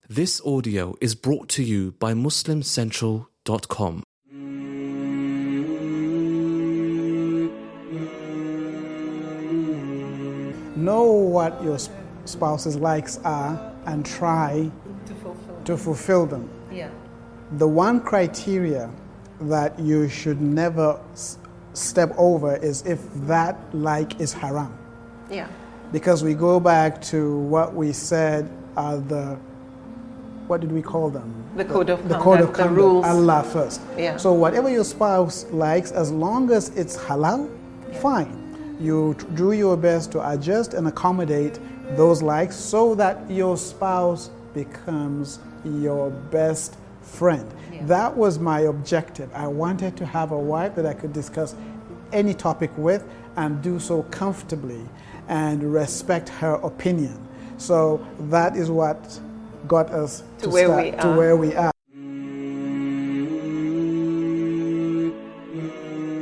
This audio is brought to you by MuslimCentral.com. Know what your spouse's likes are and try to fulfill them. Yeah. The one criteria that you should never step over is if that like is haram. Yeah. Because we go back to what we said are what did we call them? The code of the code of conduct, conduct, the rules. Allah first. Yeah. So whatever your spouse likes, as long as it's halal, fine. You do your best to adjust and accommodate those likes so that your spouse becomes your best friend. Yeah. That was my objective. I wanted to have a wife that I could discuss any topic with and do so comfortably and respect her opinion. So that is what got us to where we are.